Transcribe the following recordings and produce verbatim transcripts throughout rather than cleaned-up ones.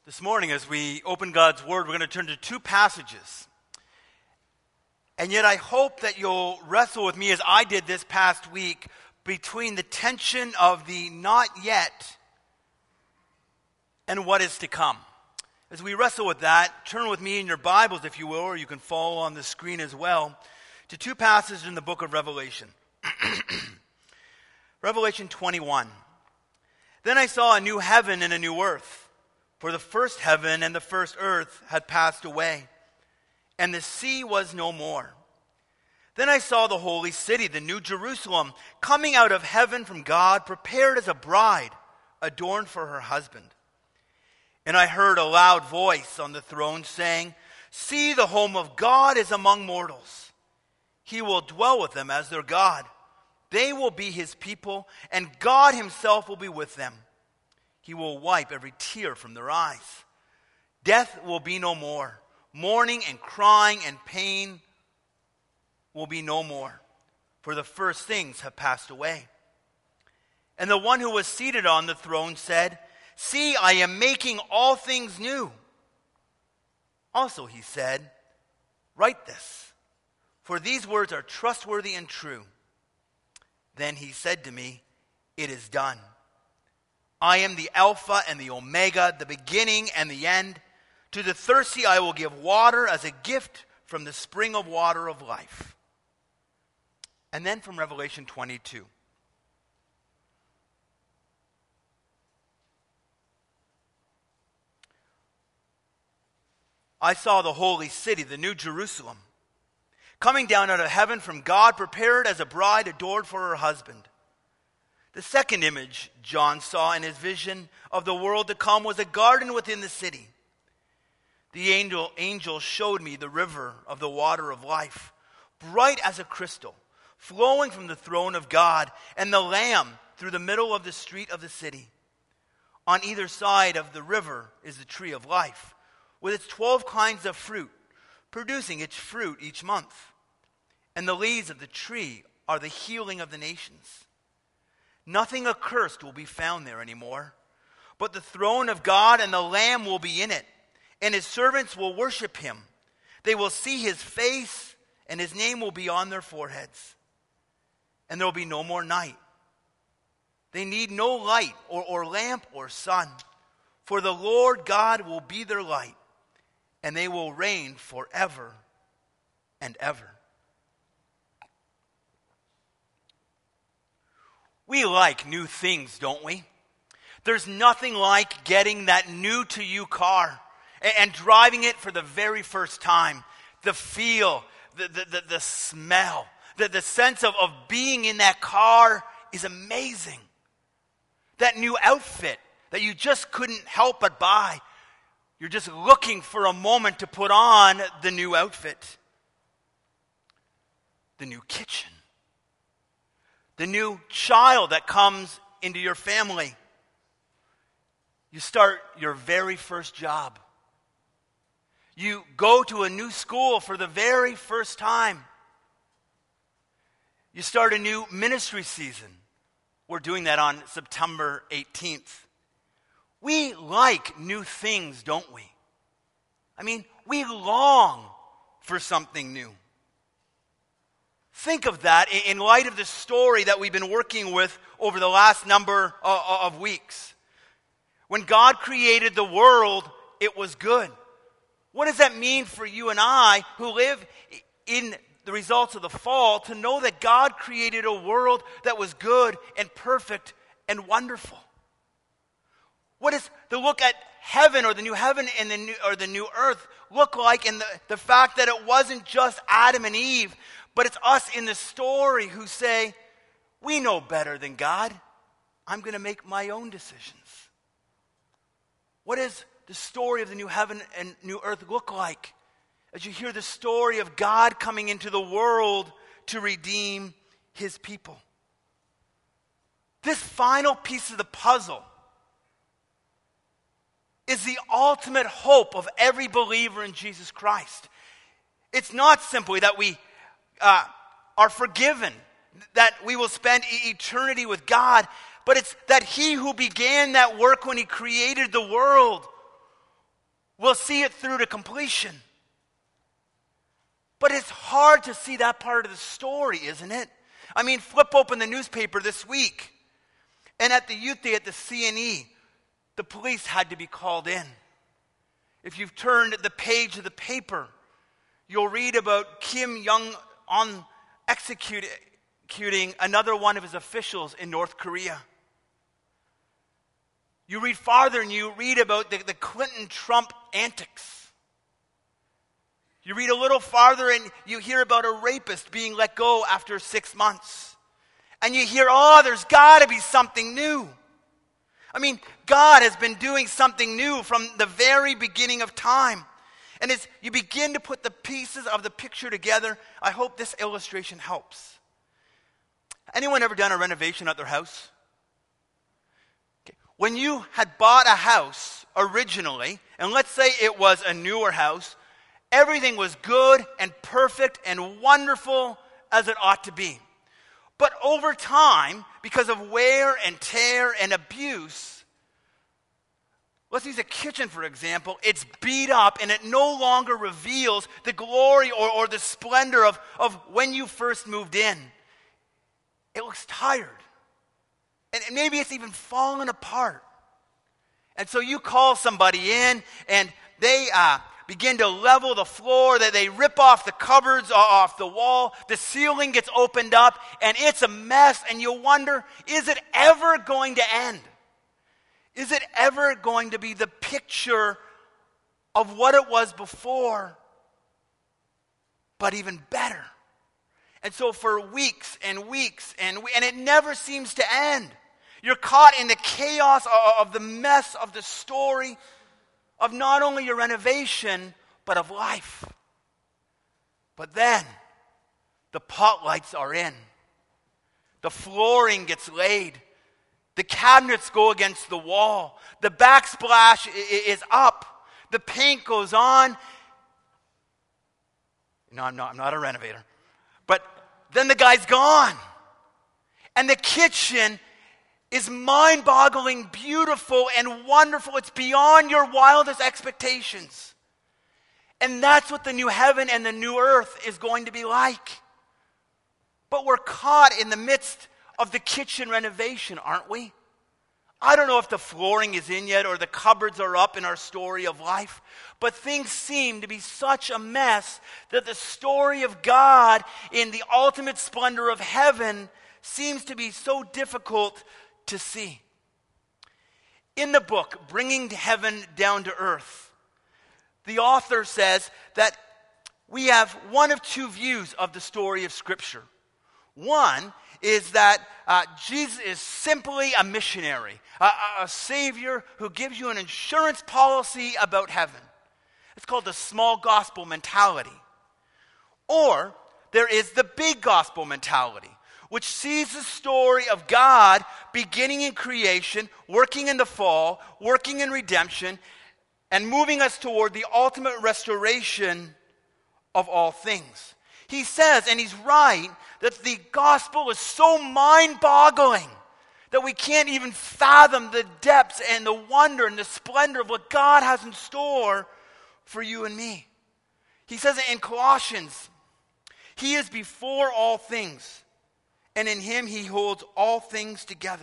This morning, as we open God's Word, we're going to turn to two passages. And yet I hope that you'll wrestle with me as I did this past week between the tension of the not yet and what is to come. As we wrestle with that, turn with me in your Bibles, if you will, or you can follow on the screen as well, to two passages in the book of Revelation. Revelation twenty-one. Then I saw a new heaven and a new earth. For the first heaven and the first earth had passed away, and the sea was no more. Then I saw the holy city, the new Jerusalem, coming out of heaven from God, prepared as a bride, adorned for her husband. And I heard a loud voice on the throne saying, "See, the home of God is among mortals. He will dwell with them as their God. They will be his people, and God himself will be with them. He will wipe every tear from their eyes. Death will be no more. Mourning and crying and pain will be no more, for the first things have passed away." And the one who was seated on the throne said, "See, I am making all things new." Also he said, "Write this, for these words are trustworthy and true." Then he said to me, "It is done. I am the Alpha and the Omega, the beginning and the end. To the thirsty I will give water as a gift from the spring of water of life." And then from Revelation twenty-two. I saw the holy city, the new Jerusalem, coming down out of heaven from God, prepared as a bride adored for her husband. The second image John saw in his vision of the world to come was a garden within the city. The angel, angel showed me the river of the water of life, bright as a crystal, flowing from the throne of God and the Lamb through the middle of the street of the city. On either side of the river is the tree of life, with its twelve kinds of fruit, producing its fruit each month. And the leaves of the tree are the healing of the nations. Nothing accursed will be found there anymore, but the throne of God and the Lamb will be in it, and his servants will worship him. They will see his face, and his name will be on their foreheads. And there will be no more night. They need no light or, or lamp or sun, for the Lord God will be their light, and they will reign forever and ever. We like new things, don't we? There's nothing like getting that new to you car and, and driving it for the very first time. The feel, the, the, the, the smell, the, the sense of, of being in that car is amazing. That new outfit that you just couldn't help but buy. You're just looking for a moment to put on the new outfit. The new kitchen. The new child that comes into your family. You start your very first job. You go to a new school for the very first time. You start a new ministry season. We're doing that on September eighteenth. We like new things, don't we? I mean, we long for something new. Think of that in light of the story that we've been working with over the last number of weeks. When God created the world, it was good. What does that mean for you and I who live in the results of the fall to know that God created a world that was good and perfect and wonderful? What does the look at heaven or the new heaven and the new, or the new earth look like in the, the fact that it wasn't just Adam and Eve, but it's us in the story who say, we know better than God. I'm going to make my own decisions. What does the story of the new heaven and new earth look like as you hear the story of God coming into the world to redeem his people? This final piece of the puzzle is the ultimate hope of every believer in Jesus Christ. It's not simply that we uh, are forgiven, that we will spend eternity with God, but it's that he who began that work when he created the world will see it through to completion. But it's hard to see that part of the story, isn't it? I mean, flip open the newspaper this week, and at the youth day at the C N E, the police had to be called in. If you've turned the page of the paper, you'll read about Kim Jong-un executing another one of his officials in North Korea. You read farther and you read about the, the Clinton-Trump antics. You read a little farther and you hear about a rapist being let go after six months. And you hear, oh, there's got to be something new. I mean, God has been doing something new from the very beginning of time. And as you begin to put the pieces of the picture together, I hope this illustration helps. Anyone ever done a renovation at their house? Okay. When you had bought a house originally, and let's say it was a newer house, everything was good and perfect and wonderful as it ought to be. But over time, because of wear and tear and abuse, let's use a kitchen for example, it's beat up and it no longer reveals the glory or, or the splendor of, of when you first moved in. It looks tired. And maybe it's even fallen apart. And so you call somebody in and they uh, begin to level the floor, that they rip off the cupboards off the wall, the ceiling gets opened up, and it's a mess, and you wonder, is it ever going to end? Is it ever going to be the picture of what it was before, but even better? And so for weeks and weeks, and we, and it never seems to end. You're caught in the chaos of the mess of the story of not only your renovation, but of life. But then, the pot lights are in. The flooring gets laid. The cabinets go against the wall. The backsplash is up. The paint goes on. No, I'm not, I'm not a renovator. But then the guy's gone. And the kitchen is mind-boggling, beautiful, and wonderful. It's beyond your wildest expectations. And that's what the new heaven and the new earth is going to be like. But we're caught in the midst of the kitchen renovation, aren't we? I don't know if the flooring is in yet or the cupboards are up in our story of life, but things seem to be such a mess that the story of God in the ultimate splendor of heaven seems to be so difficult to see. In the book, Bringing Heaven Down to Earth, the author says that we have one of two views of the story of Scripture. One is that uh, Jesus is simply a missionary, a, a savior who gives you an insurance policy about heaven. It's called the small gospel mentality. Or there is the big gospel mentality, which sees the story of God beginning in creation, working in the fall, working in redemption, and moving us toward the ultimate restoration of all things. He says, and he's right, that the gospel is so mind-boggling that we can't even fathom the depths and the wonder and the splendor of what God has in store for you and me. He says it in Colossians, He is before all things, and in Him He holds all things together.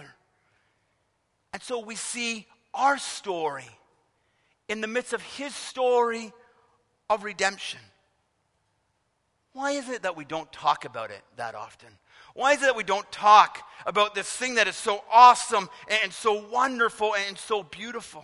And so we see our story in the midst of His story of redemption. Why is it that we don't talk about it that often? Why is it that we don't talk about this thing that is so awesome and so wonderful and so beautiful?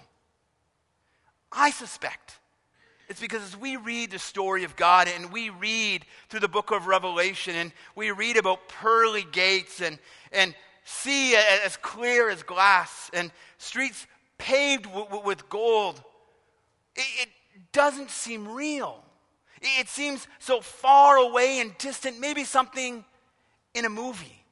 I suspect it's because as we read the story of God and we read through the book of Revelation and we read about pearly gates and, and sea as clear as glass and streets paved w- w- with gold, it, it doesn't seem real. It seems so far away and distant, maybe something in a movie.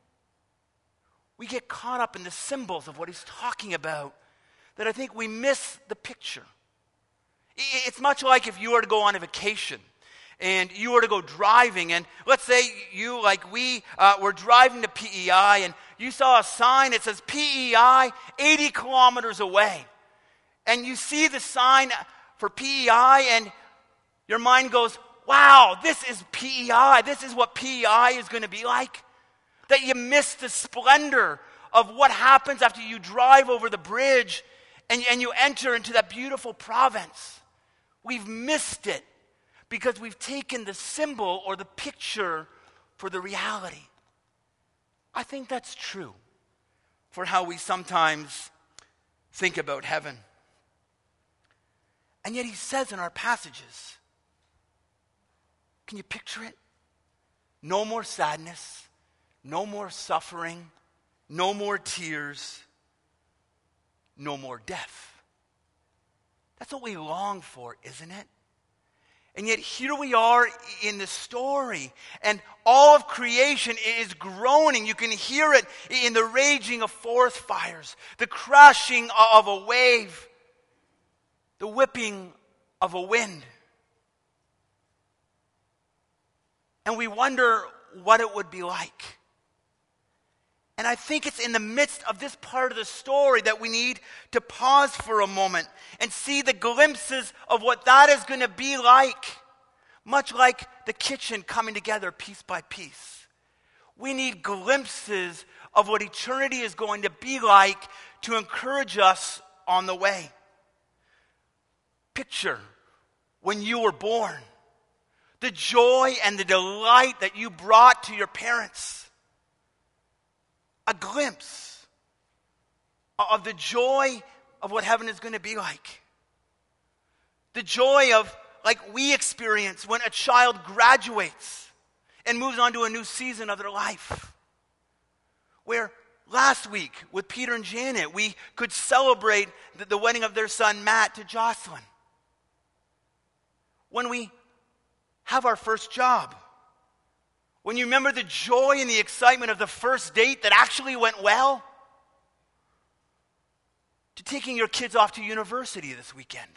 We get caught up in the symbols of what he's talking about that I think we miss the picture. It's much like if you were to go on a vacation and you were to go driving, and let's say you, like we, uh, were driving to P E I and you saw a sign that says P E I eighty kilometers away. And you see the sign for P E I and your mind goes, wow, this is P E I. This is what P E I is going to be like. That you miss the splendor of what happens after you drive over the bridge and, and you enter into that beautiful province. We've missed it because we've taken the symbol or the picture for the reality. I think that's true for how we sometimes think about heaven. And yet he says in our passages, can you picture it? No more sadness, no more suffering, no more tears, no more death. That's what we long for, isn't it? And yet here we are in the story, and all of creation is groaning. You can hear it in the raging of forest fires, the crashing of a wave, the whipping of a wind. And we wonder what it would be like. And I think it's in the midst of this part of the story that we need to pause for a moment and see the glimpses of what that is going to be like. Much like the kitchen coming together piece by piece. We need glimpses of what eternity is going to be like to encourage us on the way. Picture when you were born, the joy and the delight that you brought to your parents. A glimpse of the joy of what heaven is going to be like. The joy of, like we experience when a child graduates and moves on to a new season of their life. Where last week with Peter and Janet, we could celebrate the, the wedding of their son Matt to Jocelyn. When we have our first job. When you remember the joy and the excitement of the first date that actually went well. To taking your kids off to university this weekend.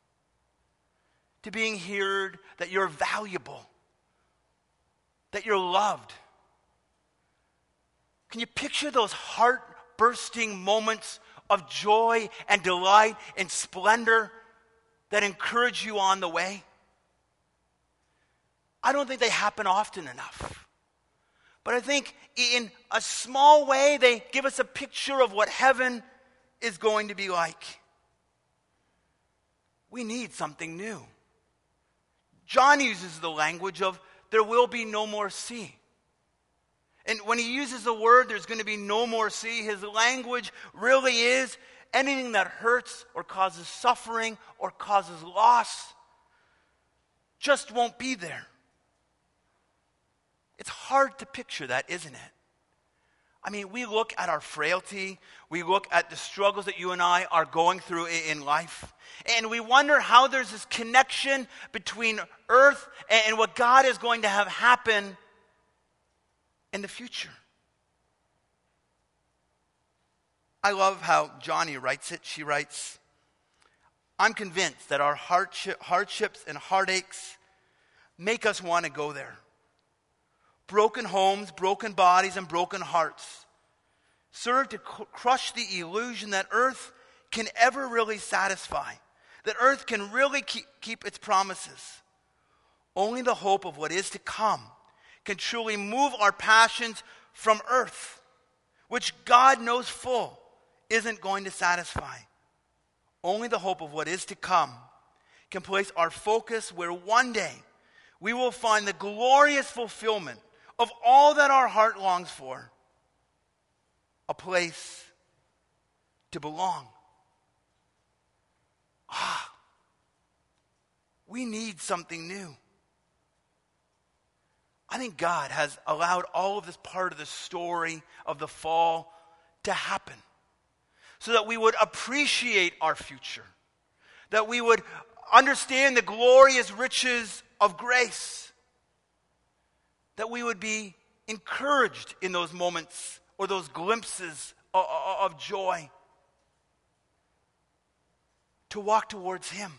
To being heard that you're valuable. That you're loved. Can you picture those heart-bursting moments of joy and delight and splendor that encourage you on the way? I don't think they happen often enough. But I think in a small way, they give us a picture of what heaven is going to be like. We need something new. John uses the language of there will be no more sea. And when he uses the word there's going to be no more sea, his language really is anything that hurts or causes suffering or causes loss just won't be there. It's hard to picture that, isn't it? I mean, we look at our frailty, we look at the struggles that you and I are going through in life, and we wonder how there's this connection between earth and what God is going to have happen in the future. I love how Johnny writes it. She writes, I'm convinced that our hardship, hardships and heartaches make us want to go there. Broken homes, broken bodies, and broken hearts serve to cr- crush the illusion that earth can ever really satisfy, that earth can really keep, keep its promises. Only the hope of what is to come can truly move our passions from earth, which God knows full isn't going to satisfy. Only the hope of what is to come can place our focus where one day we will find the glorious fulfillment of all that our heart longs for, a place to belong. Ah, we need something new. I think God has allowed all of this part of the story of the fall to happen so that we would appreciate our future, that we would understand the glorious riches of grace, that we would be encouraged in those moments or those glimpses of, of joy to walk towards Him.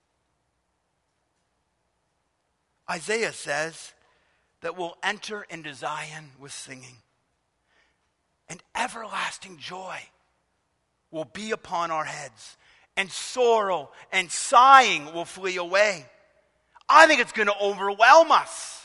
Isaiah says that we'll enter into Zion with singing, and everlasting joy will be upon our heads, and sorrow and sighing will flee away. I think it's going to overwhelm us.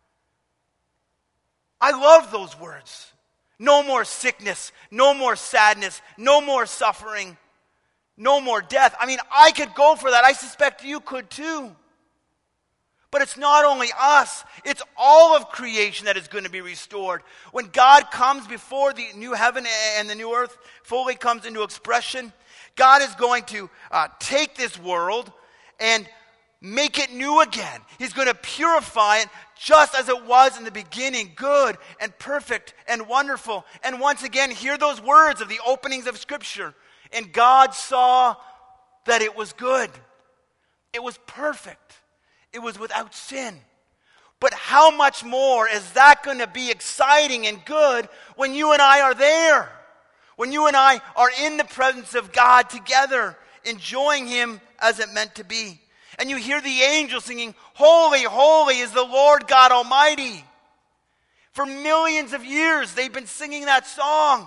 I love those words. No more sickness, no more sadness, no more suffering, no more death. I mean, I could go for that. I suspect you could too. But it's not only us, it's all of creation that is going to be restored. When God comes before the new heaven and the new earth fully comes into expression, God is going to uh, take this world and make it new again. He's going to purify it just as it was in the beginning, good and perfect and wonderful. And once again, hear those words of the openings of Scripture. And God saw that it was good. It was perfect. It was without sin. But how much more is that going to be exciting and good when you and I are there? When you and I are in the presence of God together, enjoying Him as it meant to be. And you hear the angels singing, "Holy, holy is the Lord God Almighty." For millions of years, they've been singing that song.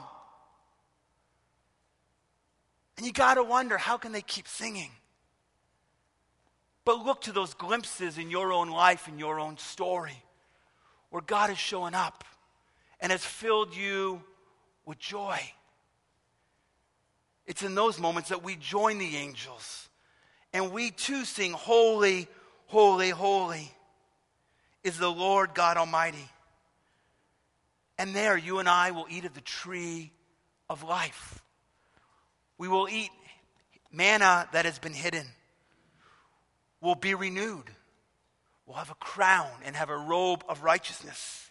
And you got to wonder, how can they keep singing? But look to those glimpses in your own life, in your own story, where God is showing up and has filled you with joy. It's in those moments that we join the angels and we too sing, "Holy, holy, holy is the Lord God Almighty." And there you and I will eat of the tree of life. We will eat manna that has been hidden. We'll be renewed. We'll have a crown and have a robe of righteousness.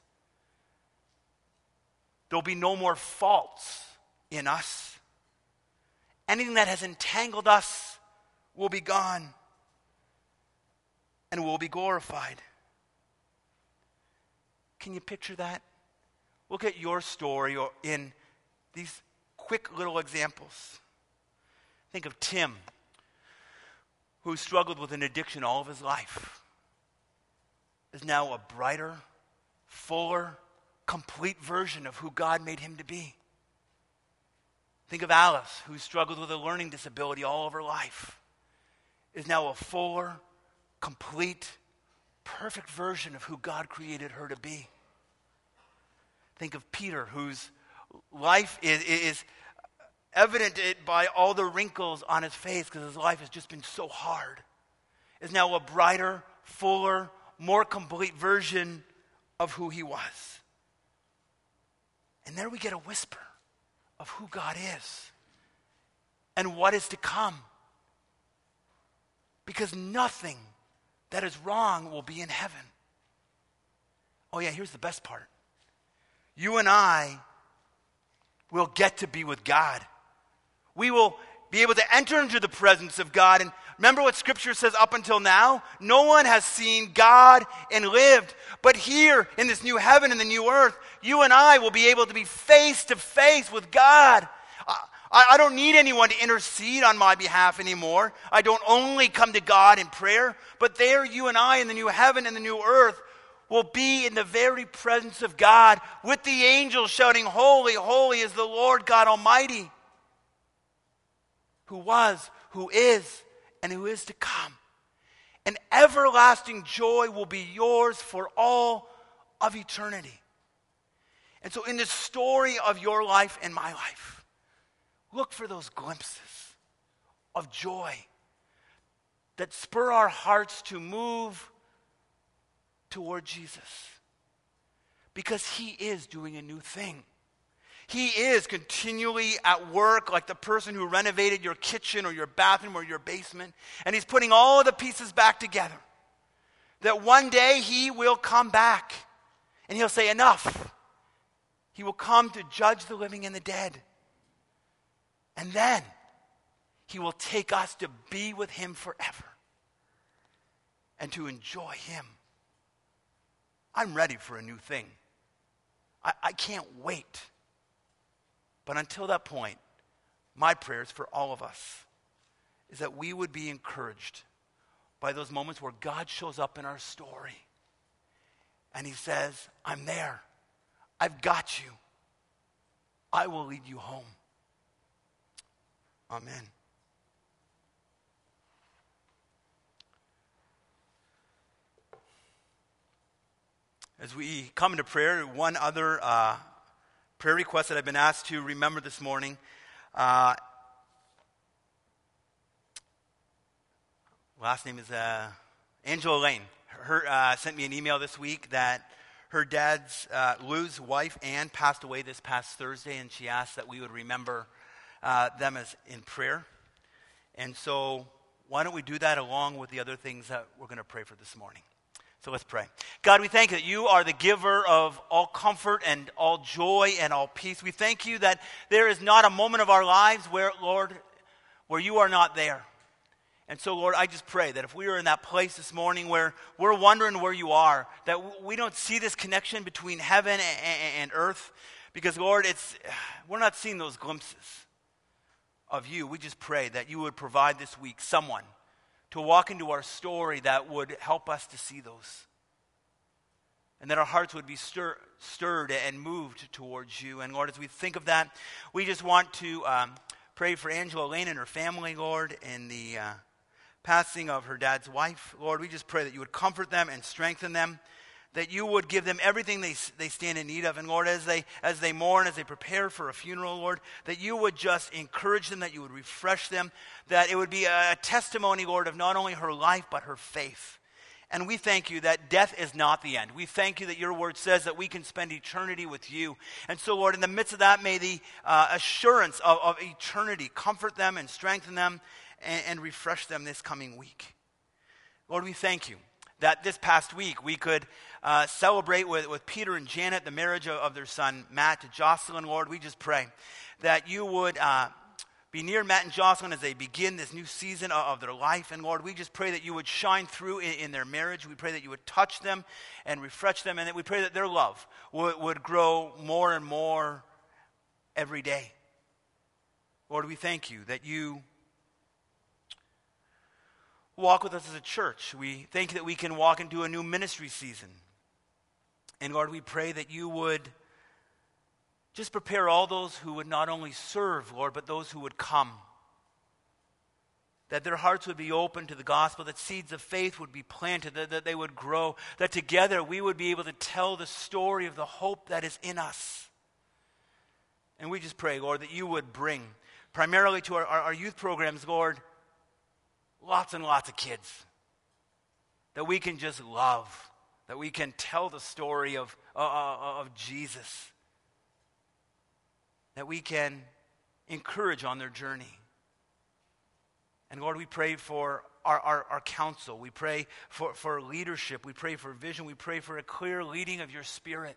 There'll be no more faults in us. Anything that has entangled us will be gone, and we'll be glorified. Can you picture that? Look at your story or in these quick little examples. Think of Tim, who struggled with an addiction all of his life, is now a brighter, fuller, complete version of who God made him to be. Think of Alice, who struggled with a learning disability all of her life, is now a fuller, complete, perfect version of who God created her to be. Think of Peter, whose life is, is evident by all the wrinkles on his face because his life has just been so hard, is now a brighter, fuller, more complete version of who he was. And there we get a whisper of who God is and what is to come. Because nothing that is wrong will be in heaven. Oh yeah, here's the best part. You and I will get to be with God. We will be able to enter into the presence of God. And remember what Scripture says up until now? No one has seen God and lived. But here in this new heaven and the new earth, you and I will be able to be face to face with God. I, I don't need anyone to intercede on my behalf anymore. I don't only come to God in prayer, but there you and I in the new heaven and the new earth will be in the very presence of God with the angels shouting, "Holy, holy is the Lord God Almighty, who was, who is, and who is to come." And everlasting joy will be yours for all of eternity. And so in the story of your life and my life, look for those glimpses of joy that spur our hearts to move toward Jesus. Because He is doing a new thing. He is continually at work like the person who renovated your kitchen or your bathroom or your basement. And He's putting all of the pieces back together. That one day He will come back and He'll say, "Enough." He will come to judge the living and the dead. And then He will take us to be with Him forever and to enjoy Him. I'm ready for a new thing. I, I can't wait. But until that point, my prayers for all of us is that we would be encouraged by those moments where God shows up in our story and He says, "I'm there. I've got you. I will lead you home." Amen. As we come into prayer, one other uh, prayer request that I've been asked to remember this morning. Uh, last name is uh, Angela Lane. Her uh, sent me an email this week that her dad's, uh, Lou's wife, Ann, passed away this past Thursday, and she asked that we would remember uh, them as in prayer. And so why don't we do that along with the other things that we're going to pray for this morning. So let's pray. God, we thank you that you are the giver of all comfort and all joy and all peace. We thank you that there is not a moment of our lives where, Lord, where you are not there. And so, Lord, I just pray that if we are in that place this morning where we're wondering where you are, that we don't see this connection between heaven and earth, because, Lord, it's we're not seeing those glimpses of you. We just pray that you would provide this week someone to walk into our story that would help us to see those. And that our hearts would be stir, stirred and moved towards you. And Lord, as we think of that, we just want to um, pray for Angela Lane and her family, Lord, in the uh, passing of her dad's wife. Lord, we just pray that you would comfort them and strengthen them, that you would give them everything they they stand in need of. And Lord, as they as they mourn, as they prepare for a funeral, Lord, that you would just encourage them, that you would refresh them, that it would be a testimony, Lord, of not only her life, but her faith. And we thank you that death is not the end. We thank you that your word says that we can spend eternity with you. And so, Lord, in the midst of that, may the uh, assurance of, of eternity comfort them and strengthen them and, and refresh them this coming week. Lord, we thank you that this past week we could uh, celebrate with, with Peter and Janet the marriage of, of their son Matt to Jocelyn. Lord, we just pray that you would uh, be near Matt and Jocelyn as they begin this new season of, of their life. And Lord, we just pray that you would shine through in, in their marriage. We pray that you would touch them and refresh them, and that we pray that their love would, would grow more and more every day. Lord, we thank you that you walk with us as a church. We thank you that we can walk into a new ministry season. And Lord, we pray that you would just prepare all those who would not only serve, Lord, but those who would come. That their hearts would be open to the gospel, that seeds of faith would be planted, that, that they would grow, that together we would be able to tell the story of the hope that is in us. And we just pray, Lord, that you would bring, primarily to our, our, our youth programs, Lord, lots and lots of kids that we can just love, that we can tell the story of, uh, of Jesus, that we can encourage on their journey. And Lord, we pray for our, our, our counsel. We pray for, for leadership. We pray for vision. We pray for a clear leading of your Spirit.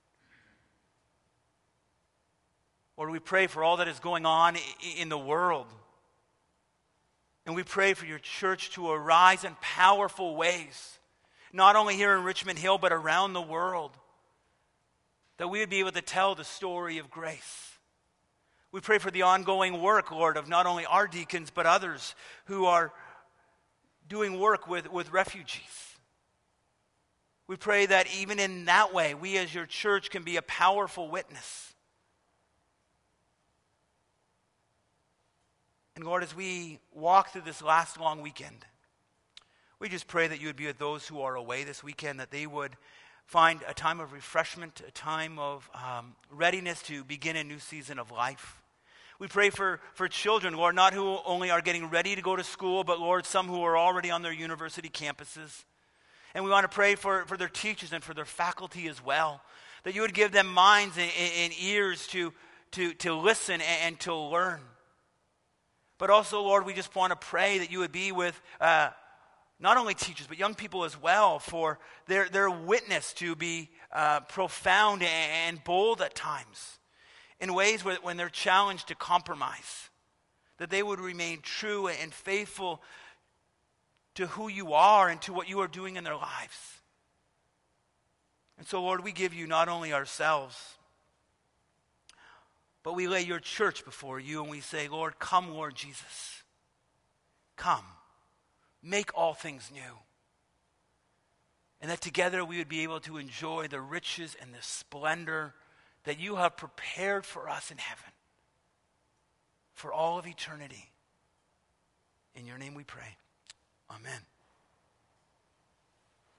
Lord, we pray for all that is going on in the world. And we pray for your church to arise in powerful ways, not only here in Richmond Hill, but around the world, that we would be able to tell the story of grace. We pray for the ongoing work, Lord, of not only our deacons, but others who are doing work with, with refugees. We pray that even in that way, we as your church can be a powerful witness. And Lord, as we walk through this last long weekend, we just pray that you would be with those who are away this weekend, that they would find a time of refreshment, a time of um, readiness to begin a new season of life. We pray for, for children, Lord, not who only are getting ready to go to school, but Lord, some who are already on their university campuses. And we want to pray for, for their teachers and for their faculty as well, that you would give them minds and, and ears to, to, to listen and, and to learn. But also, Lord, we just want to pray that you would be with uh, not only teachers, but young people as well, for their, their witness to be uh, profound and bold at times, in ways where when they're challenged to compromise, that they would remain true and faithful to who you are and to what you are doing in their lives. And so, Lord, we give you not only ourselves, but we lay your church before you and we say, Lord, come, Lord Jesus. Come. Make all things new. And that together we would be able to enjoy the riches and the splendor that you have prepared for us in heaven for all of eternity. In your name we pray. Amen.